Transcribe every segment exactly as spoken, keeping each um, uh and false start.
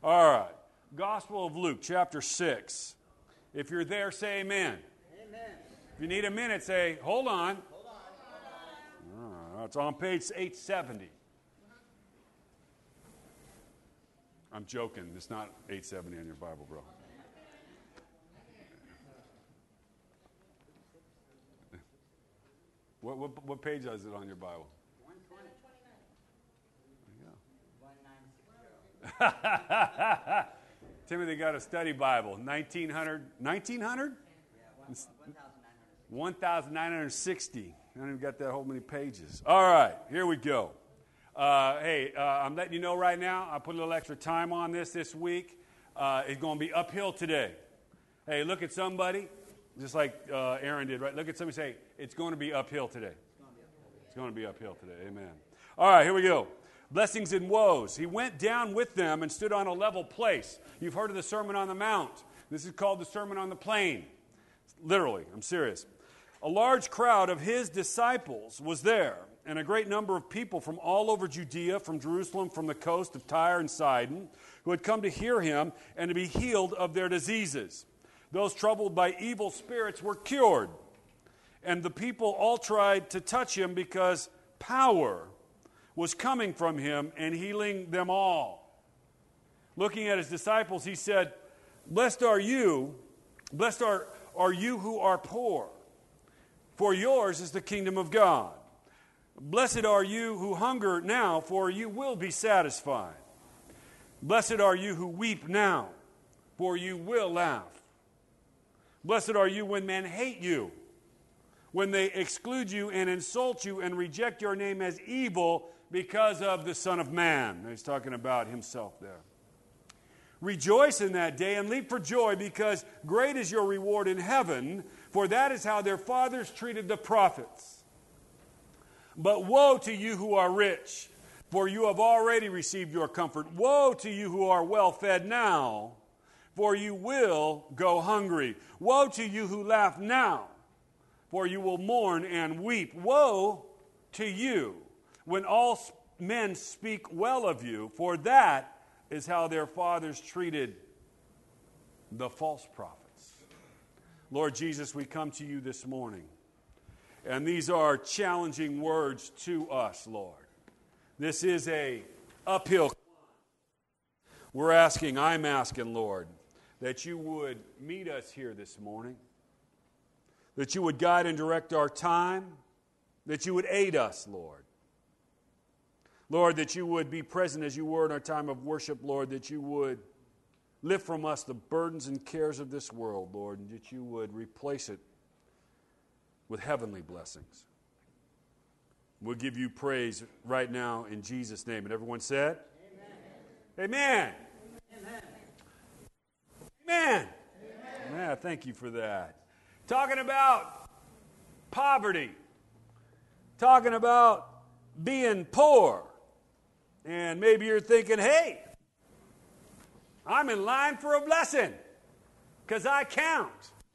All right. Gospel of Luke, chapter six. If you're there, say amen. Amen. If you need a minute, say, hold on. Hold on. Hold on. Uh, it's on page eight seventy. I'm joking. It's not eight seventy on your Bible, bro. What, what, what page is it on your Bible? one twenty. There you go. Timothy got a study Bible. nineteen hundred. nineteen hundred? Yeah, one thousand nine hundred sixty. I don't even got that whole many pages. All right, here we go. Uh, hey, uh, I'm letting you know right now, I put a little extra time on this this week. Uh, it's going to be uphill today. Hey, look at somebody, just like uh, Aaron did, right? Look at somebody and say, it's going to be uphill today. It's going to be uphill today. Amen. All right, here we go. Blessings and woes. He went down with them and stood on a level place. You've heard of the Sermon on the Mount. This is called the Sermon on the Plain. Literally, I'm serious. A large crowd of his disciples was there, and a great number of people from all over Judea, from Jerusalem, from the coast of Tyre and Sidon, who had come to hear him and to be healed of their diseases. Those troubled by evil spirits were cured, and the people all tried to touch him because power was coming from him and healing them all. Looking at his disciples, he said, Blessed are you, blessed are, are you who are poor, for yours is the kingdom of God. Blessed are you who hunger now, for you will be satisfied. Blessed are you who weep now, for you will laugh. Blessed are you when men hate you, when they exclude you and insult you and reject your name as evil because of the Son of Man. He's talking about himself there. Rejoice in that day and leap for joy, because great is your reward in heaven, for that is how their fathers treated the prophets. But woe to you who are rich, for you have already received your comfort. Woe to you who are well fed now, for you will go hungry. Woe to you who laugh now, for you will mourn and weep. Woe to you when all men speak well of you, for that is how their fathers treated the false prophets. Lord Jesus, we come to you this morning, and these are challenging words to us, Lord. This is a uphill climb. We're asking, I'm asking, Lord, that you would meet us here this morning, that you would guide and direct our time, that you would aid us, Lord. Lord, that you would be present as you were in our time of worship, Lord, that you would lift from us the burdens and cares of this world, Lord, and that you would replace it with heavenly blessings. We'll give you praise right now in Jesus' name. And everyone said? Amen. Amen. Amen. Amen. Amen. Amen. Thank you for that. Talking about poverty. Talking about being poor. And maybe you're thinking, hey, I'm in line for a blessing because I count.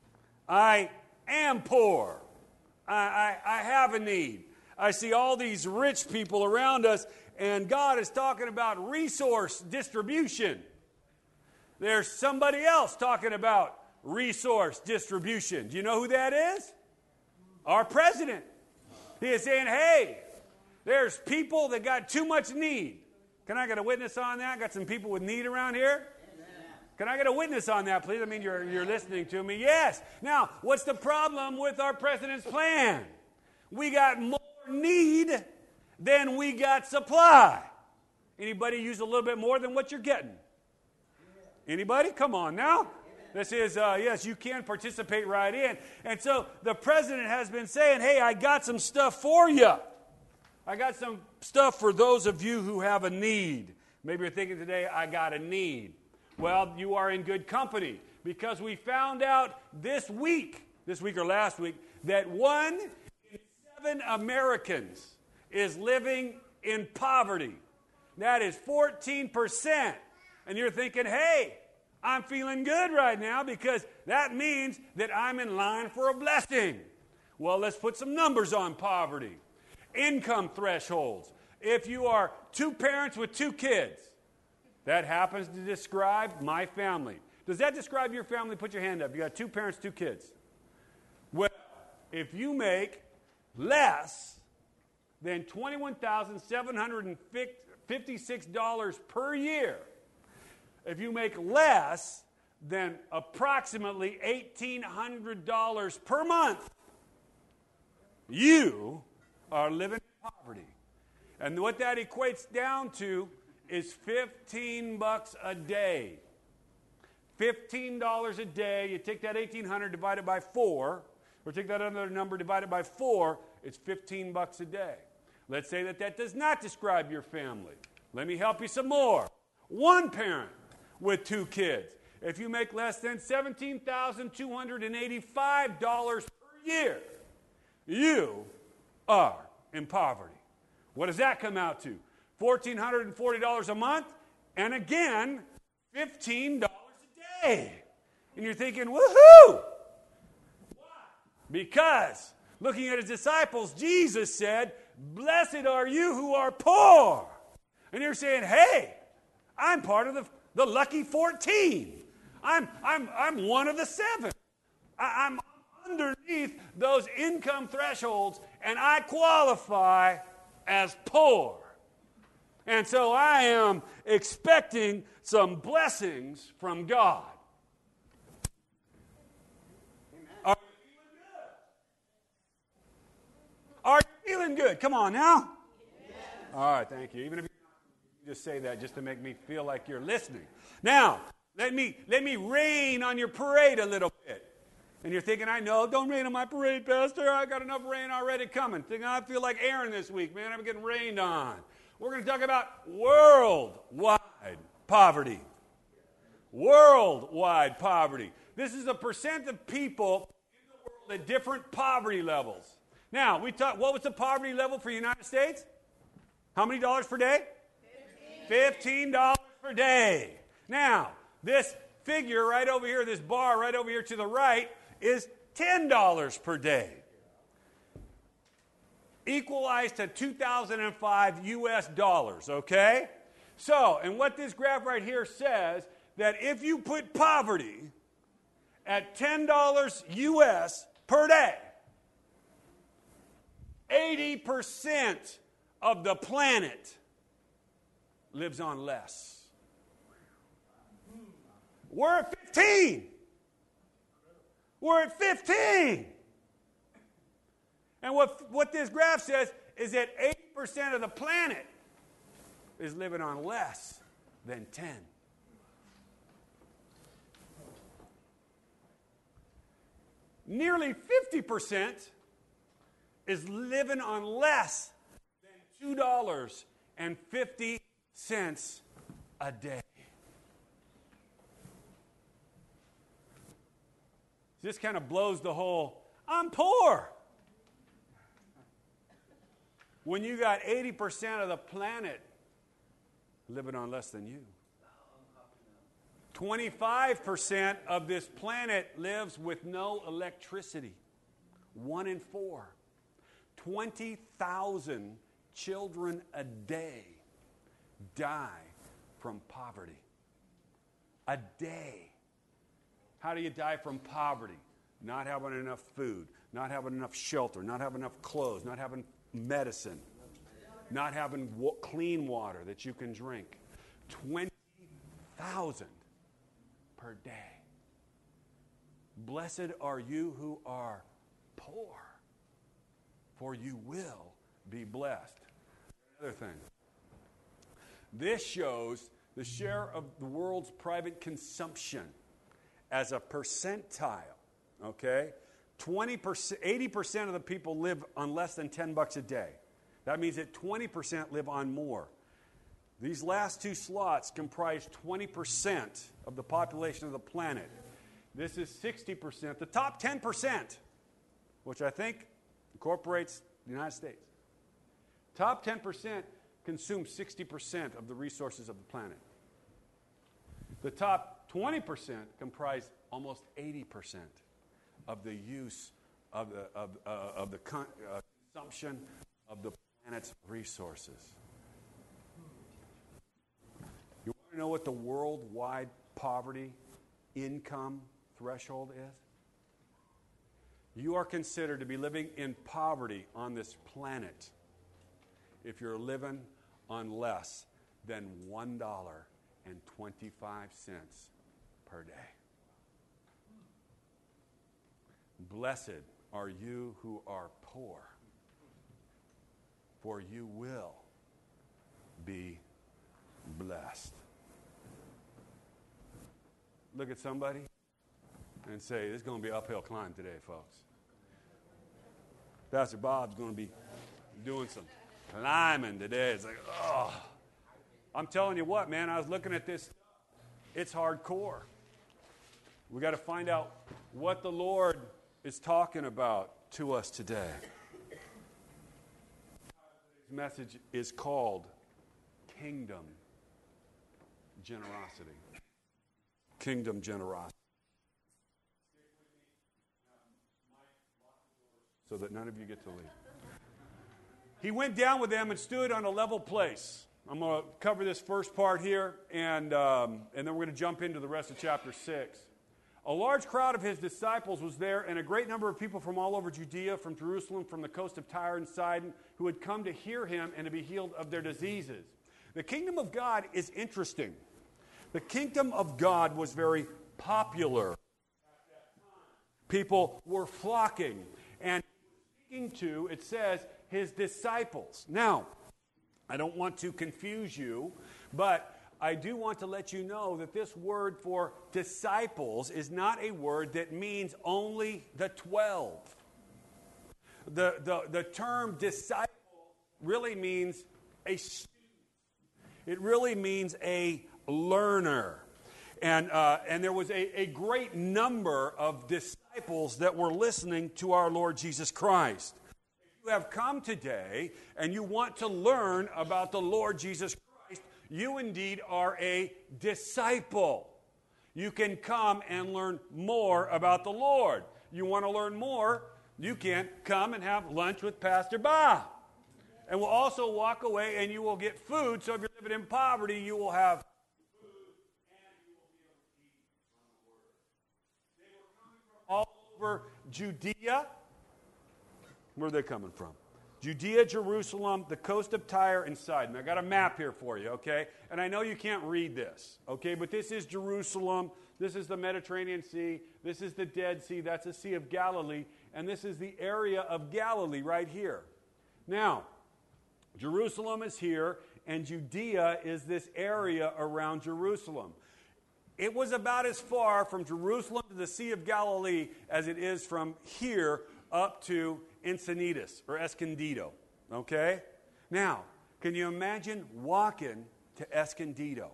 I am poor. I, I, I have a need. I see all these rich people around us, and God is talking about resource distribution. There's somebody else talking about resource distribution. Do you know who that is? Our president. He is saying, hey, there's people that got too much need. Can I get a witness on that? Got some people with need around here? Amen. Can I get a witness on that, please? I mean, you're, you're listening to me. Yes. Now, what's the problem with our president's plan? We got more need than we got supply. Anybody use a little bit more than what you're getting? Anybody? Come on now. This is, uh, yes, you can participate right in. And so the president has been saying, hey, I got some stuff for you. I got some stuff for those of you who have a need. Maybe you're thinking today, I got a need. Well, you are in good company, because we found out this week, this week or last week, that one in seven Americans is living in poverty. That is fourteen percent. And you're thinking, hey, I'm feeling good right now because that means that I'm in line for a blessing. Well, let's put some numbers on poverty. Income thresholds. If you are two parents with two kids, That happens to describe my family. Does that describe your family? Put your hand up. You got two parents, two kids. Well, if you make less than twenty-one thousand seven hundred fifty-six dollars per year, if you make less than approximately eighteen hundred dollars per month, you are living in poverty. And what that equates down to is fifteen bucks a day. fifteen dollars a day. You take that eighteen hundred divided by four, or take that other number divided by four, it's fifteen bucks a day. Let's say that that does not describe your family. Let me help you some more. One parent with two kids. If you make less than seventeen thousand two hundred eighty-five dollars per year, you are in poverty. What does that come out to? one thousand four hundred forty dollars a month, and again, fifteen dollars a day. And you're thinking, woohoo! Why? Because, looking at his disciples, Jesus said, blessed are you who are poor. And you're saying, hey, I'm part of the, the lucky fourteen. I'm, I'm, I'm one of the seven. I, I'm underneath those income thresholds, and I qualify as poor. And so I am expecting some blessings from God. Amen. Are you feeling good? Are you feeling good? Come on now. Yes. All right, thank you. Even if you just say that just to make me feel like you're listening. Now, let me let me rain on your parade a little bit. And you're thinking, I know, don't rain on my parade, Pastor. I got enough rain already coming. Thinking, I feel like Aaron this week, man. I'm getting rained on. We're going to talk about worldwide poverty. Worldwide poverty. This is a percent of people in the world at different poverty levels. Now, we talked, what was the poverty level for the United States? How many dollars per day? fifteen dollars per day. Now, this figure right over here, this bar right over here to the right, is ten dollars per day. Equalized to two thousand five U S dollars, okay? So, and what this graph right here says, that if you put poverty at ten dollars U S per day, eighty percent of the planet lives on less. We're at fifteen. We're at fifteen. And what, what this graph says is that eighty percent of the planet is living on less than ten. Nearly fifty percent is living on less than two dollars and fifty cents a day. This kind of blows the whole, I'm poor. When you got eighty percent of the planet living on less than you. twenty-five percent of this planet lives with no electricity. One in four. twenty thousand children a day die from poverty. A day. How do you die from poverty? Not having enough food, not having enough shelter, not having enough clothes, not having medicine, not having wa- clean water that you can drink. twenty thousand per day. Blessed are you who are poor, for you will be blessed. Another thing. This shows the share of the world's private consumption as a percentile, okay? twenty percent, eighty percent of the people live on less than ten bucks a day. That means that twenty percent live on more. These last two slots comprise twenty percent of the population of the planet. This is sixty percent. The top ten percent, which I think incorporates the United States. Top ten percent consume sixty percent of the resources of the planet. The top twenty percent comprise almost eighty percent of the use of the, of, uh, of the con- uh, consumption of the planet's resources. You want to know what the worldwide poverty income threshold is? You are considered to be living in poverty on this planet if you're living on less than one dollar and twenty-five cents per day. Blessed are you who are poor, for you will be blessed. Look at somebody and say, this is going to be an uphill climb today, folks. Pastor Bob's going to be doing some climbing today. It's like, oh. I'm telling you what, man, I was looking at this. It's hardcore. We got to find out what the Lord is talking about to us today. This message is called Kingdom Generosity. Kingdom Generosity. So that none of you get to leave. He went down with them and stood on a level place. I'm going to cover this first part here, and, um, and then we're going to jump into the rest of chapter six. A large crowd of his disciples was there, and a great number of people from all over Judea, from Jerusalem, from the coast of Tyre and Sidon, who had come to hear him and to be healed of their diseases. The kingdom of God is interesting. The kingdom of God was very popular. People were flocking, and speaking to, it says, his disciples. Now, I don't want to confuse you, but I do want to let you know that this word for disciples is not a word that means only the twelve. The, the, the term disciple really means a student. It really means a learner. And, uh, and there was a, a great number of disciples that were listening to our Lord Jesus Christ. If you have come today and you want to learn about the Lord Jesus Christ, you indeed are a disciple. You can come and learn more about the Lord. You want to learn more, you can come and have lunch with Pastor Bob. And we'll also walk away and you will get food. So if you're living in poverty, you will have all over Judea. Where are they coming from? Judea, Jerusalem, the coast of Tyre, and Sidon. I got a map here for you, okay? And I know you can't read this, okay? But this is Jerusalem. This is the Mediterranean Sea. This is the Dead Sea. That's the Sea of Galilee. And this is the area of Galilee right here. Now, Jerusalem is here, and Judea is this area around Jerusalem. It was about as far from Jerusalem to the Sea of Galilee as it is from here up to Encinitas or Escondido, okay? Now, can you imagine walking to Escondido?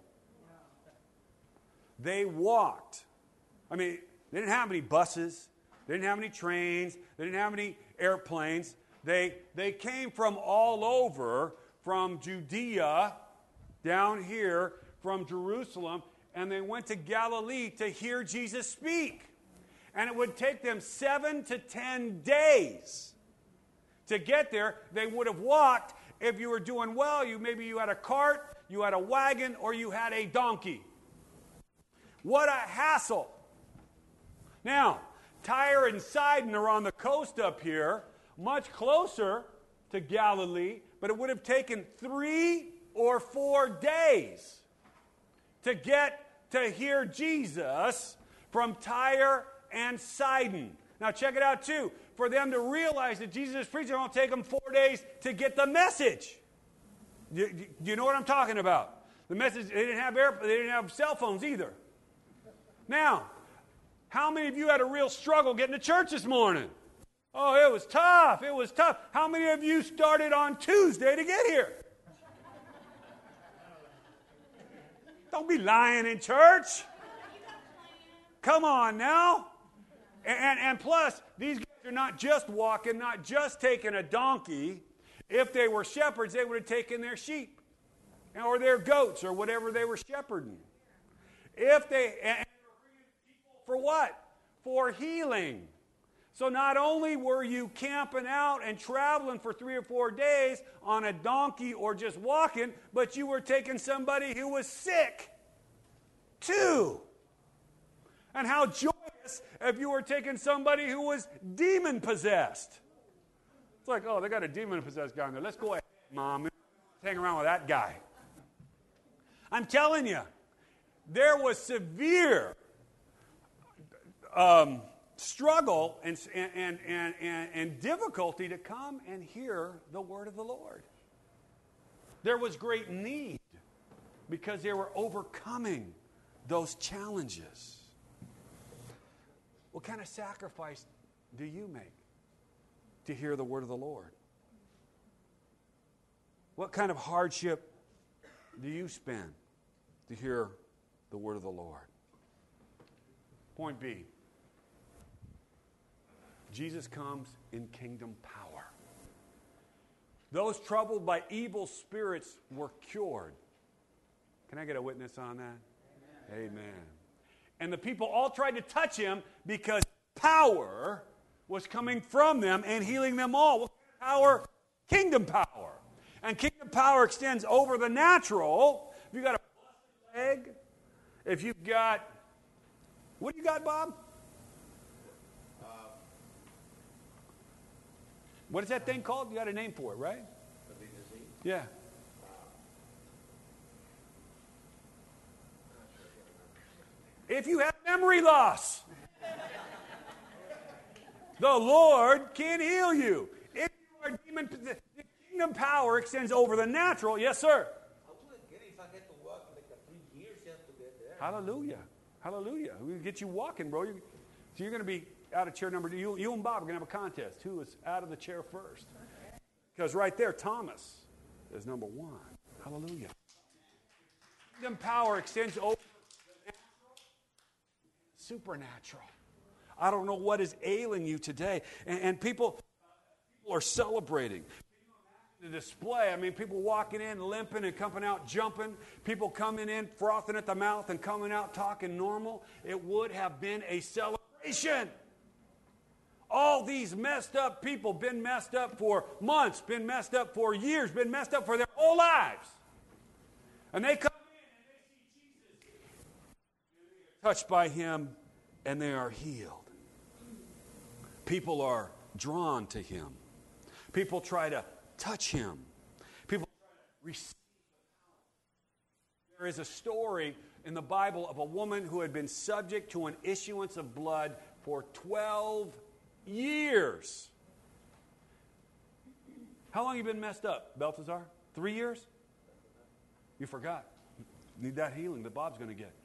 They walked. I mean, they didn't have any buses. They didn't have any trains. They didn't have any airplanes. They, they came from all over, from Judea down here, from Jerusalem, and they went to Galilee to hear Jesus speak. And it would take them seven to ten days to get there. They would have walked. If you were doing well, you maybe you had a cart, you had a wagon, or you had a donkey. What a hassle. Now, Tyre and Sidon are on the coast up here, much closer to Galilee, but it would have taken three or four days to get to hear Jesus from Tyre and Sidon. Now check it out too. For them to realize that Jesus is preaching, it'll take them four days to get the message. Do, do, do you know what I'm talking about? The message, they didn't have air, they didn't have cell phones either. Now, how many of you had a real struggle getting to church this morning? Oh, it was tough. It was tough. How many of you started on Tuesday to get here? Don't be lying in church. Come on now. And, and, and plus, these guys are not just walking, not just taking a donkey. If they were shepherds, they would have taken their sheep or their goats or whatever they were shepherding. If they, and, and for what? For healing. So not only were you camping out and traveling for three or four days on a donkey or just walking, but you were taking somebody who was sick too. And how joyous if you were taking somebody who was demon-possessed. It's like, oh, they got a demon-possessed guy in there. Let's go ahead, Mom. Hang around with that guy. I'm telling you, there was severe um, struggle and, and, and, and, and difficulty to come and hear the word of the Lord. There was great need because they were overcoming those challenges. What kind of sacrifice do you make to hear the word of the Lord? What kind of hardship do you spend to hear the word of the Lord? Point B. Jesus comes in kingdom power. Those troubled by evil spirits were cured. Can I get a witness on that? Amen. Amen. And the people all tried to touch him because power was coming from them and healing them all. What kind of power? Kingdom power. And kingdom power extends over the natural. If you've got a busted leg, if you've got, what do you got, Bob? Uh, what is that thing called? You got a name for it, right? Yeah. If you have memory loss, the Lord can heal you. If you are demon possessed, the kingdom power extends over the natural. Yes, sir. I wouldn't get it if I had to walk like a three years just to get there. Hallelujah. Hallelujah. We'll get you walking, bro. You, so you're going to be out of chair number two. You, you and Bob are going to have a contest. Who is out of the chair first? Because right there, Thomas is number one. Hallelujah. Kingdom power extends over the natural, supernatural. I don't know what is ailing you today. And, and people, people are celebrating. The display, I mean, people walking in, limping and coming out jumping. People coming in, frothing at the mouth and coming out talking normal. It would have been a celebration. All these messed up people, been messed up for months, been messed up for years, been messed up for their whole lives. And they come in and they see Jesus touched by him and they are healed. People are drawn to him. People try to touch him. People try to receive the power. There is a story in the Bible of a woman who had been subject to an issuance of blood for twelve years. How long have you been messed up, Balthazar? Three years? You forgot. You need that healing that Bob's going to get.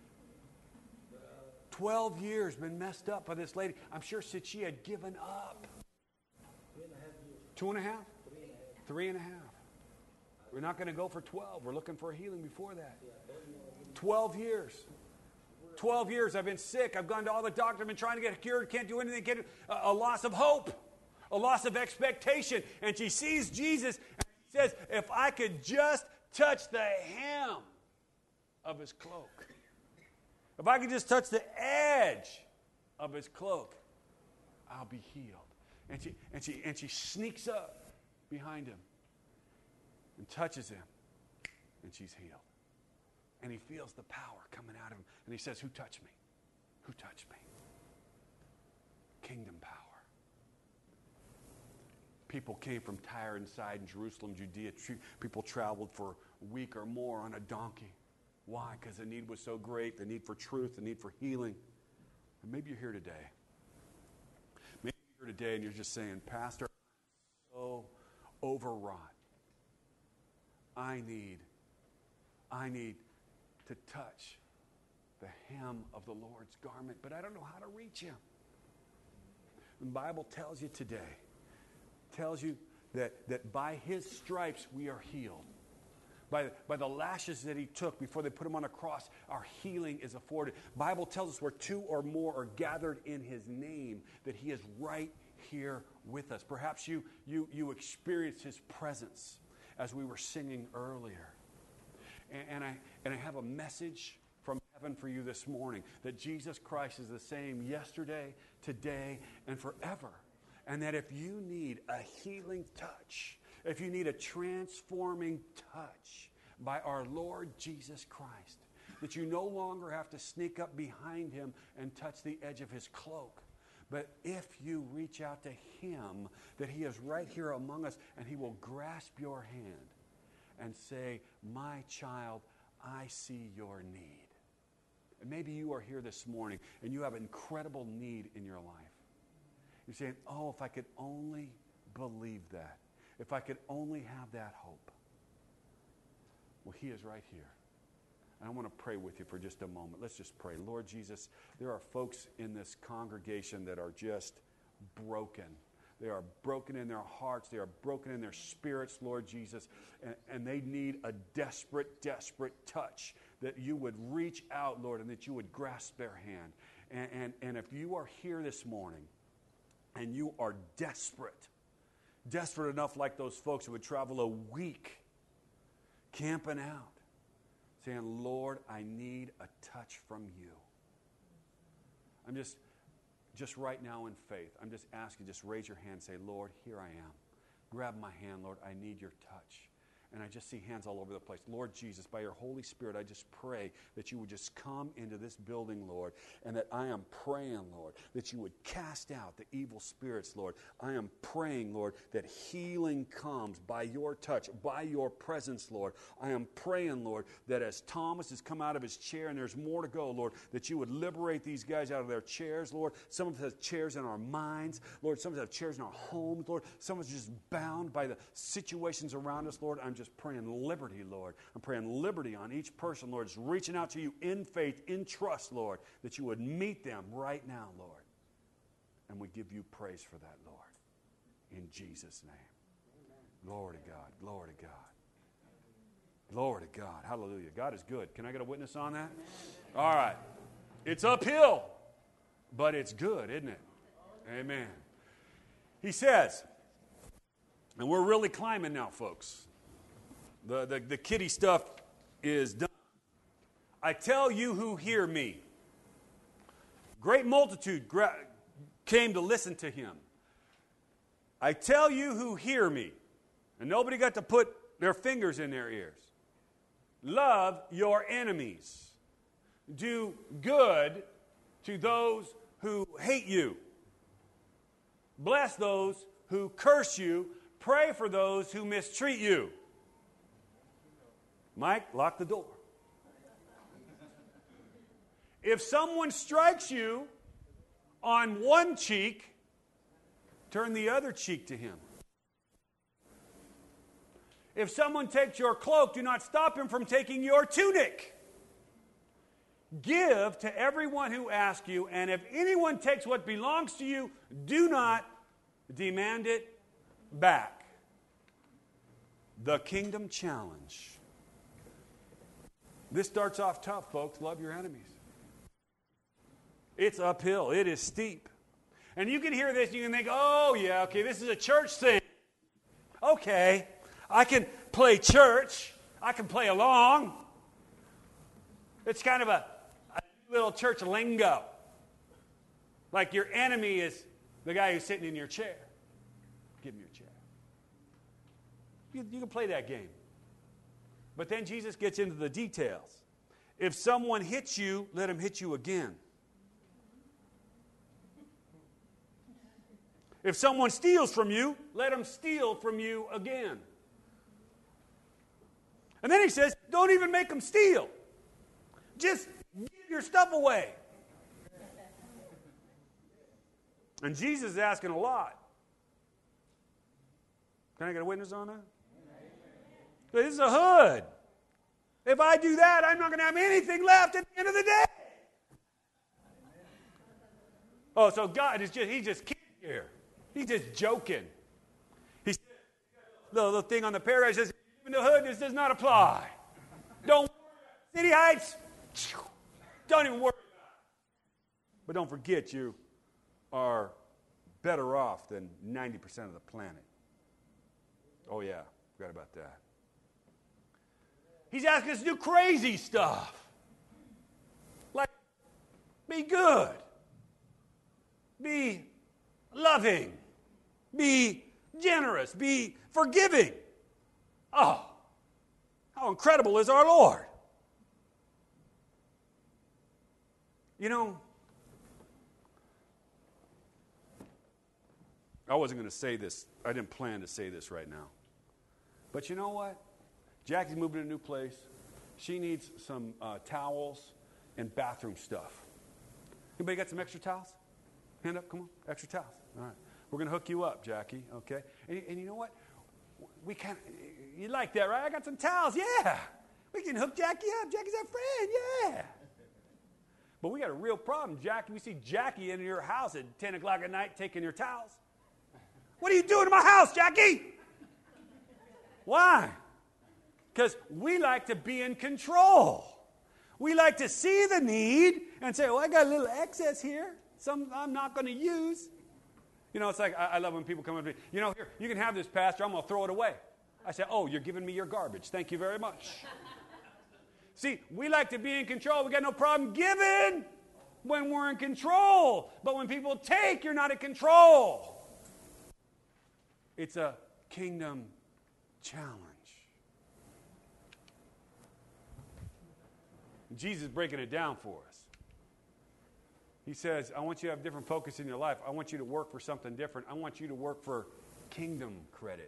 Twelve years been messed up by this lady. I'm sure since she had given up. Two and a half? Three and a half. We're not going to go for twelve. We're looking for a healing before that. Twelve years. Twelve years I've been sick. I've gone to all the doctors. I've been trying to get cured. Can't do anything. Can't do, a, a loss of hope. A loss of expectation. And she sees Jesus and she says, if I could just touch the hem of his cloak. If I could just touch the edge of his cloak, I'll be healed. And she, and she, and she sneaks up behind him and touches him, and she's healed. And he feels the power coming out of him. And he says, who touched me? Who touched me? Kingdom power. People came from Tyre and Sidon, Jerusalem, Judea. People traveled for a week or more on a donkey. Why? Because the need was so great, the need for truth, the need for healing. And maybe you're here today. Maybe you're here today and you're just saying, Pastor, I'm so overwrought. I need, I need to touch the hem of the Lord's garment, but I don't know how to reach him. The Bible tells you today, tells you that, that by his stripes we are healed. By, by the lashes that he took before they put him on a cross, our healing is afforded. The Bible tells us where two or more are gathered in his name, that he is right here with us. Perhaps you, you, you experienced his presence as we were singing earlier. And, and, I, and I have a message from heaven for you this morning, that Jesus Christ is the same yesterday, today, and forever. And that if you need a healing touch, if you need a transforming touch by our Lord Jesus Christ, that you no longer have to sneak up behind him and touch the edge of his cloak. But if you reach out to him, that he is right here among us, and he will grasp your hand and say, my child, I see your need. And maybe you are here this morning and you have incredible need in your life. You're saying, oh, if I could only believe that. If I could only have that hope. Well, he is right here. And I want to pray with you for just a moment. Let's just pray. Lord Jesus, there are folks in this congregation that are just broken. They are broken in their hearts. They are broken in their spirits, Lord Jesus. And, and they need a desperate, desperate touch. That you would reach out, Lord, and that you would grasp their hand. And, and, and if you are here this morning and you are desperate, desperate enough like those folks who would travel a week camping out, saying, Lord, I need a touch from you. I'm just, just right now in faith, I'm just asking, just raise your hand and say, Lord, here I am. Grab my hand, Lord, I need your touch. And I just see hands all over the place. Lord Jesus, by your Holy Spirit, I just pray that you would just come into this building, Lord, and that I am praying, Lord, that you would cast out the evil spirits, Lord. I am praying, Lord, that healing comes by your touch, by your presence, Lord. I am praying, Lord, that as Thomas has come out of his chair, and there's more to go, Lord, that you would liberate these guys out of their chairs, Lord. Some of us have chairs in our minds, Lord. Some of us have chairs in our homes, Lord. Some of us are just bound by the situations around us, Lord. I'm just praying liberty, Lord. I'm praying liberty on each person, Lord. Just reaching out to you in faith, in trust, Lord, that you would meet them right now, Lord. And we give you praise for that, Lord. In Jesus' name. Amen. Glory to God. Glory to God. Glory to God. Hallelujah. God is good. Can I get a witness on that? All right. It's uphill, but it's good, isn't it? Amen. He says, and we're really climbing now, folks. The, the, the kiddie stuff is done. I tell you who hear me. Great multitude gra- came to listen to him. I tell you who hear me. And nobody got to put their fingers in their ears. Love your enemies. Do good to those who hate you. Bless those who curse you. Pray for those who mistreat you. Mike, lock the door. If someone strikes you on one cheek, turn the other cheek to him. If someone takes your cloak, do not stop him from taking your tunic. Give to everyone who asks you, and if anyone takes what belongs to you, do not demand it back. The Kingdom Challenge. This starts off tough, folks. Love your enemies. It's uphill. It is steep. And you can hear this and you can think, oh, yeah, okay, this is a church thing. Okay, I can play church. I can play along. It's kind of a, a little church lingo. Like your enemy is the guy who's sitting in your chair. Give him your chair. You, you can play that game. But then Jesus gets into the details. If someone hits you, let him hit you again. If someone steals from you, let him steal from you again. And then he says, don't even make them steal. Just give your stuff away. And Jesus is asking a lot. Can I get a witness on that? This is a hood. If I do that, I'm not going to have anything left at the end of the day. Oh, so God is just, he's just kidding here. He's just joking. He's the little thing on the paradise says, in the hood, this does not apply. Don't worry about City Heights. Don't even worry about it. But don't forget, you are better off than ninety percent of the planet. Oh, yeah. Forgot about that. He's asking us to do crazy stuff. Like, be good. Be loving. Be generous. Be forgiving. Oh, how incredible is our Lord. You know, I wasn't going to say this. I didn't plan to say this right now. But you know what? Jackie's moving to a new place. She needs some uh, towels and bathroom stuff. Anybody got some extra towels? Hand up, come on, extra towels. All right. We're going to hook you up, Jackie, okay? And, and you know what? We kind of, you like that, right? I got some towels, yeah. We can hook Jackie up. Jackie's our friend, yeah. But we got a real problem, Jackie. We see Jackie in your house at ten o'clock at night taking your towels. What are you doing in my house, Jackie? Why? Because we like to be in control. We like to see the need and say, well, I got a little excess here. Some I'm not going to use. You know, it's like, I, I love when people come up to me, you know, here, you can have this, Pastor. I'm going to throw it away. I say, oh, you're giving me your garbage. Thank you very much. See, we like to be in control. We got no problem giving when we're in control. But when people take, you're not in control. It's a kingdom challenge. Jesus is breaking it down for us. He says, I want you to have different focus in your life. I want you to work for something different. I want you to work for kingdom credit.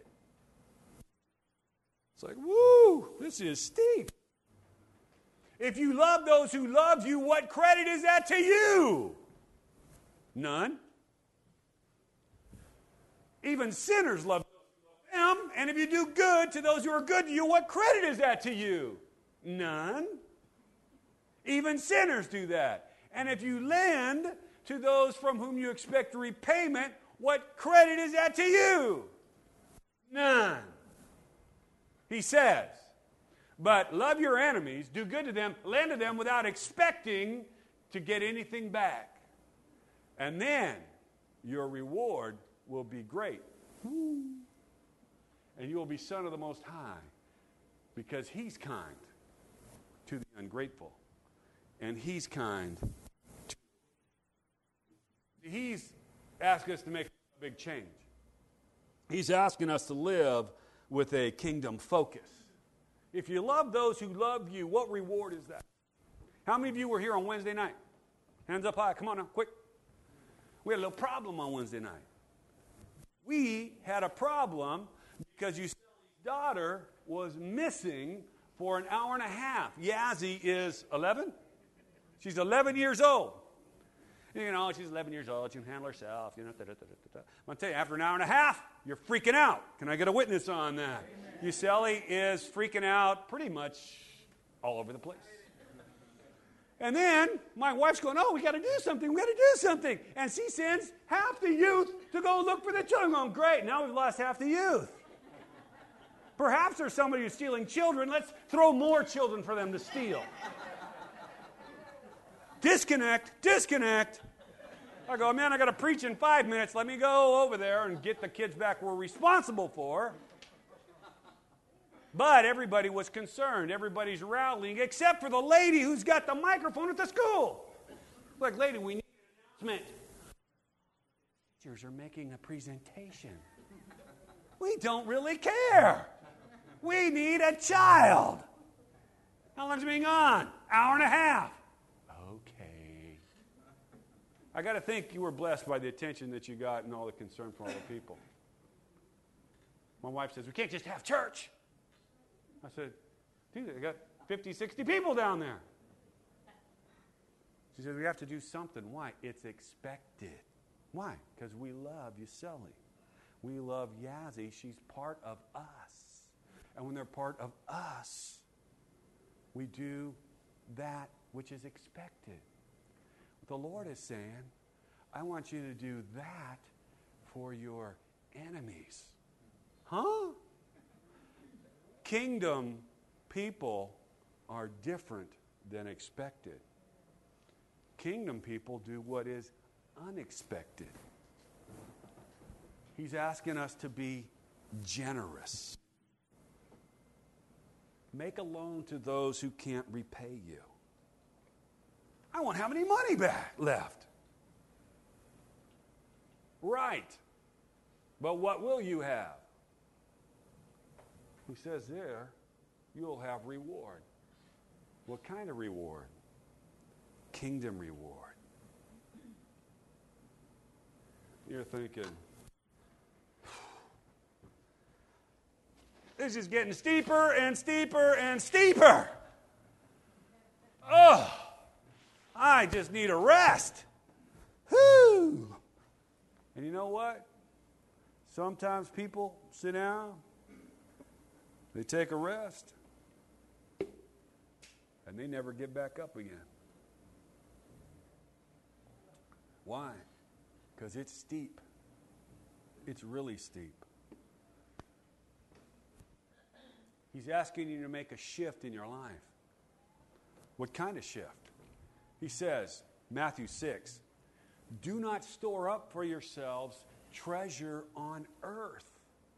It's like, woo, this is steep. If you love those who love you, what credit is that to you? None. Even sinners love them. And if you do good to those who are good to you, what credit is that to you? None. Even sinners do that. And if you lend to those from whom you expect repayment, what credit is that to you? None. He says, but love your enemies, do good to them, lend to them without expecting to get anything back. And then your reward will be great. And you will be son of the Most High, because He's kind to the ungrateful. And He's kind to... He's asking us to make a big change. He's asking us to live with a kingdom focus. If you love those who love you, what reward is that? How many of you were here on Wednesday night? Hands up high. Come on now, quick. We had a little problem on Wednesday night. We had a problem because Yuselli's daughter was missing for an hour and a half. Yazzie is eleven? She's eleven years old. You know, she's eleven years old. She can handle herself. You know, da, da, da, da, da. I'm going to tell you, after an hour and a half, you're freaking out. Can I get a witness on that? Yuselli is freaking out pretty much all over the place. And then my wife's going, oh, we got to do something. We got to do something. And she sends half the youth to go look for the children. I'm going, great. Now we've lost half the youth. Perhaps there's somebody who's stealing children. Let's throw more children for them to steal. Disconnect, disconnect. I go, man, I got to preach in five minutes. Let me go over there and get the kids back we're responsible for. But everybody was concerned. Everybody's rallying, except for the lady who's got the microphone at the school. Like, lady, we need an announcement. Teachers are making a presentation. We don't really care. We need a child. How long's it been on? Hour and a half. Okay. I got to think you were blessed by the attention that you got and all the concern from all the people. My wife says, we can't just have church. I said, dude, they got fifty, sixty people down there. She said, we have to do something. Why? It's expected. Why? Because we love Yuselli. We love Yazzie. She's part of us. And when they're part of us, we do that which is expected. The Lord is saying, I want you to do that for your enemies. Huh? Kingdom people are different than expected. Kingdom people do what is unexpected. He's asking us to be generous. Make a loan to those who can't repay you. I won't have any money back left. Right. But what will you have? He says there, you'll have reward. What kind of reward? Kingdom reward. you're thinking, this is getting steeper and steeper and steeper. Oh, I just need a rest. Whew. And you know what? Sometimes people sit down, they take a rest, and they never get back up again. Why? Because it's steep. It's really steep. He's asking you to make a shift in your life. What kind of shift? He says, Matthew six, do not store up for yourselves treasure on earth.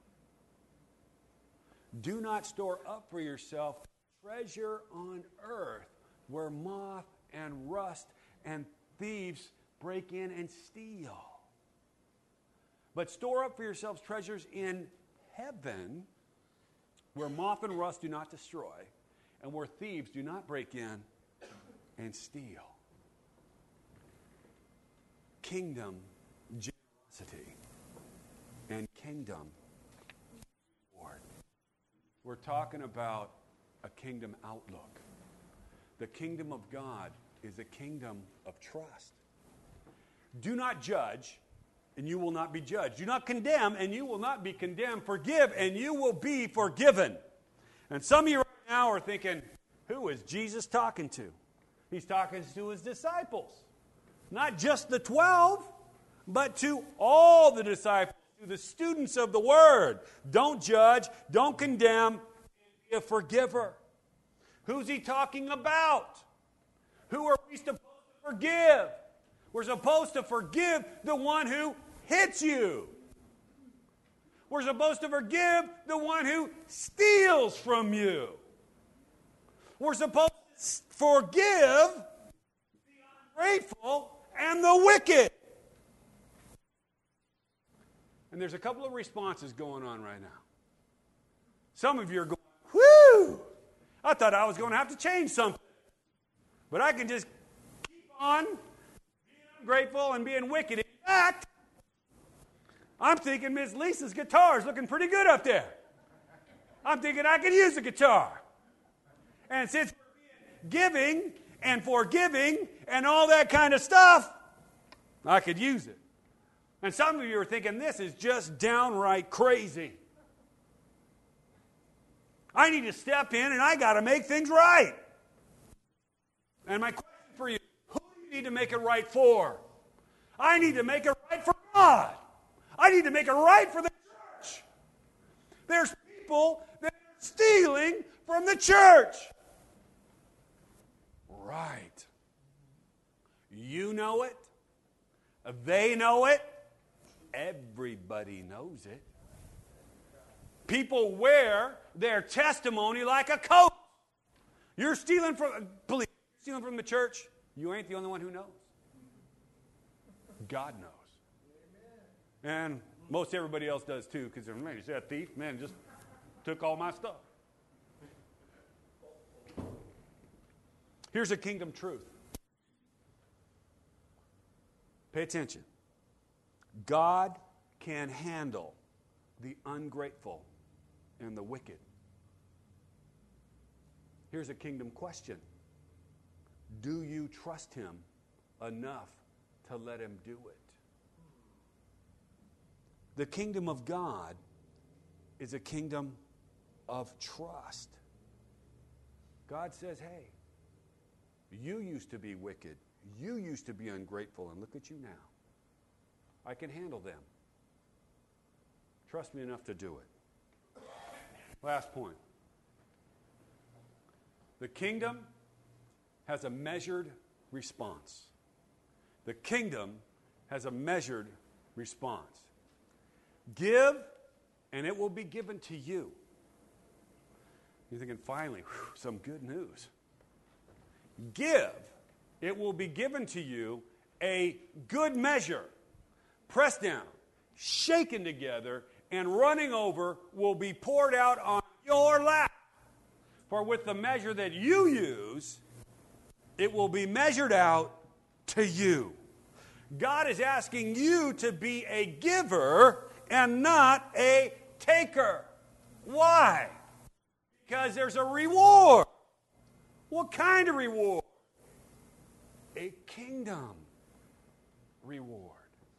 Do not store up for yourself treasure on earth where moth and rust and thieves break in and steal. But store up for yourselves treasures in heaven where moth and rust do not destroy and where thieves do not break in and steal. Kingdom generosity and kingdom reward. We're talking about a kingdom outlook. The kingdom of God is a kingdom of trust. Do not judge, and you will not be judged. Do not condemn, and you will not be condemned. Forgive, and you will be forgiven. And some of you right now are thinking, who is Jesus talking to? He's talking to his disciples. Not just the twelve, but to all the disciples, to the students of the Word. Don't judge, don't condemn, be a forgiver. Who's he talking about? Who are we supposed to forgive? We're supposed to forgive the one who hits you. We're supposed to forgive the one who steals from you. We're supposed to forgive the ungrateful and the wicked. And there's a couple of responses going on right now. Some of you are going, whew, I thought I was going to have to change something. But I can just keep on being ungrateful and being wicked. In fact, I'm thinking Miss Lisa's guitar is looking pretty good up there. I'm thinking I could use a guitar. And since we're giving and forgiving and all that kind of stuff, I could use it. And some of you are thinking this is just downright crazy. I need to step in and I got to make things right. And my question for you, who do you need to make it right for? I need to make it right for God. I need to make it right for the church. There's people that are stealing from the church. Right. You know it. They know it. Everybody knows it. People wear their testimony like a coat. You're stealing from, please, stealing from the church. You ain't the only one who knows. God knows. And most everybody else does too, because man, you see that thief, man, just took all my stuff. Here's a kingdom truth. Pay attention. God can handle the ungrateful and the wicked. Here's a kingdom question. Do you trust him enough to let him do it? The kingdom of God is a kingdom of trust. God says, hey, you used to be wicked. You used to be ungrateful, and look at you now. I can handle them. Trust me enough to do it. Last point. The kingdom has a measured response. The kingdom has a measured response. Give, and it will be given to you. You're thinking, finally, whew, some good news. Give, it will be given to you a good measure, pressed down, shaken together, and running over will be poured out on your lap. For with the measure that you use, it will be measured out to you. God is asking you to be a giver and not a taker. Why? Because there's a reward. What kind of reward? A kingdom reward.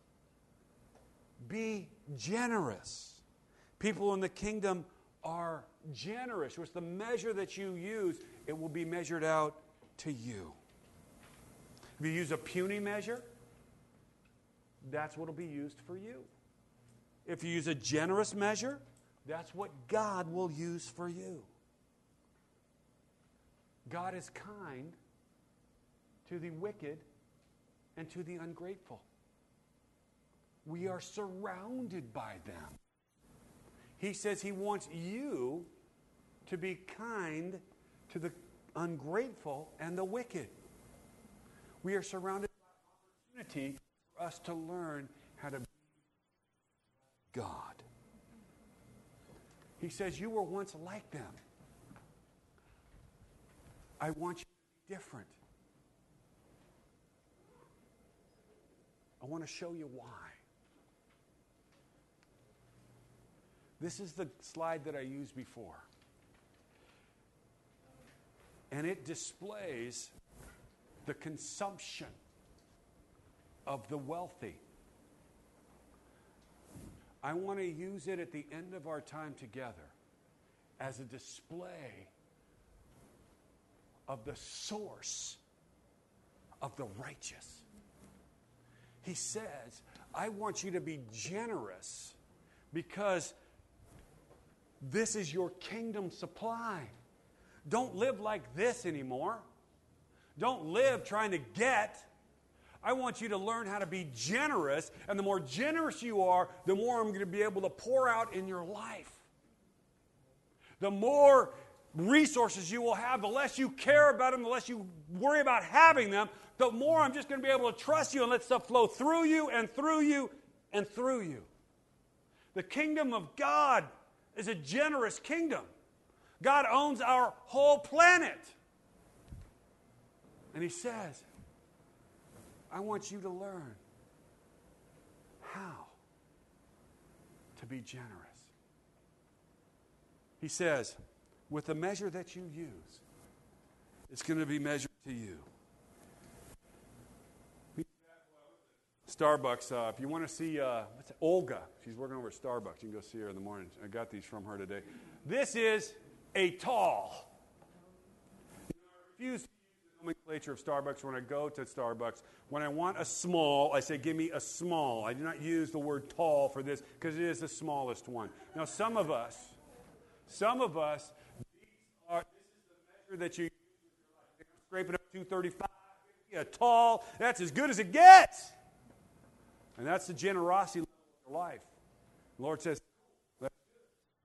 Be generous. People in the kingdom are generous. What's the measure that you use, it will be measured out to you. If you use a puny measure, that's what will be used for you. If you use a generous measure, that's what God will use for you. God is kind to the wicked and to the ungrateful. We are surrounded by them. He says He wants you to be kind to the ungrateful and the wicked. We are surrounded by opportunity for us to learn how to be God. He says, you were once like them. I want you to be different. I want to show you why. This is the slide that I used before. And it displays the consumption of the wealthy. I want to use it at the end of our time together as a display of the source of the righteous. He says, I want you to be generous because this is your kingdom supply. Don't live like this anymore. Don't live trying to get. I want you to learn how to be generous, and the more generous you are, the more I'm going to be able to pour out in your life. The more resources you will have, the less you care about them, the less you worry about having them, the more I'm just going to be able to trust you and let stuff flow through you and through you and through you. The kingdom of God is a generous kingdom. God owns our whole planet. And He says, I want you to learn how to be generous. He says, with the measure that you use, it's going to be measured to you. Starbucks, uh, if you want to see uh, what's it? Olga, she's working over at Starbucks. You can go see her in the morning. I got these from her today. This is a tall. I refuse to use the nomenclature of Starbucks when I go to Starbucks. When I want a small, I say, give me a small. I do not use the word tall for this because it is the smallest one. Now, some of us, some of us, these are, this is the measure that you use in your life. I'm scraping up two thirty-five, a tall, that's as good as it gets. And that's the generosity level of your life. The Lord says, that's good.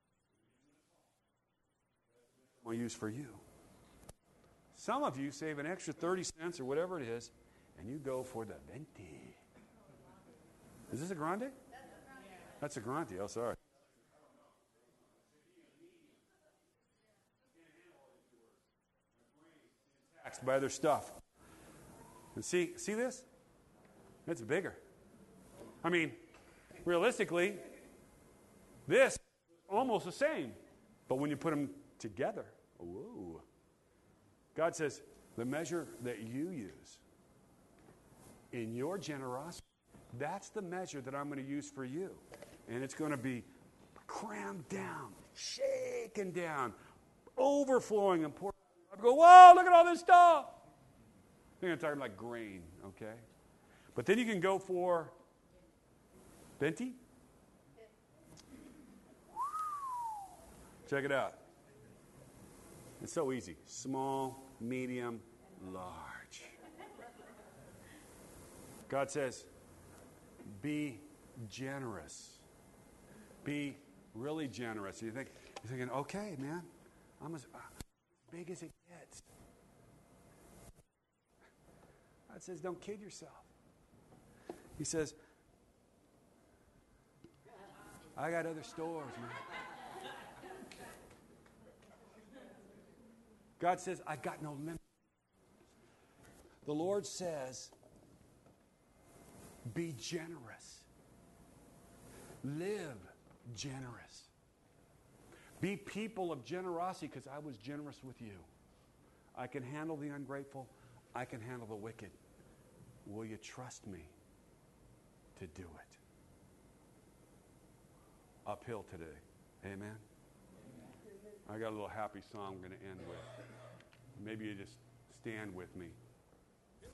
I'm going to use for you. Some of you save an extra thirty cents or whatever it is, and you go for the venti. Is this a grande? That's a grande. Oh, sorry. Taxed by their stuff. And see, see this? It's bigger. I mean, realistically, this is almost the same. But when you put them together, whoa. God says, the measure that you use in your generosity, that's the measure that I'm going to use for you. And it's going to be crammed down, shaken down, overflowing and pouring. I go, whoa, look at all this stuff. I think I'm talking like grain, okay? But then you can go for venti. Check it out. It's so easy. Small, medium, large. God says, be generous. Be really generous. You think, you're thinking, okay, man, I'm as, uh, as big as it gets. God says, don't kid yourself. He says, I got other stores, man. God says, I got no limit. The Lord says, Be generous. Live generous. Be people of generosity because I was generous with you. I can handle the ungrateful. I can handle the wicked. Will you trust me to do it? Uphill today. Amen? Amen. I got a little happy song I'm going to end with. Maybe you just stand with me.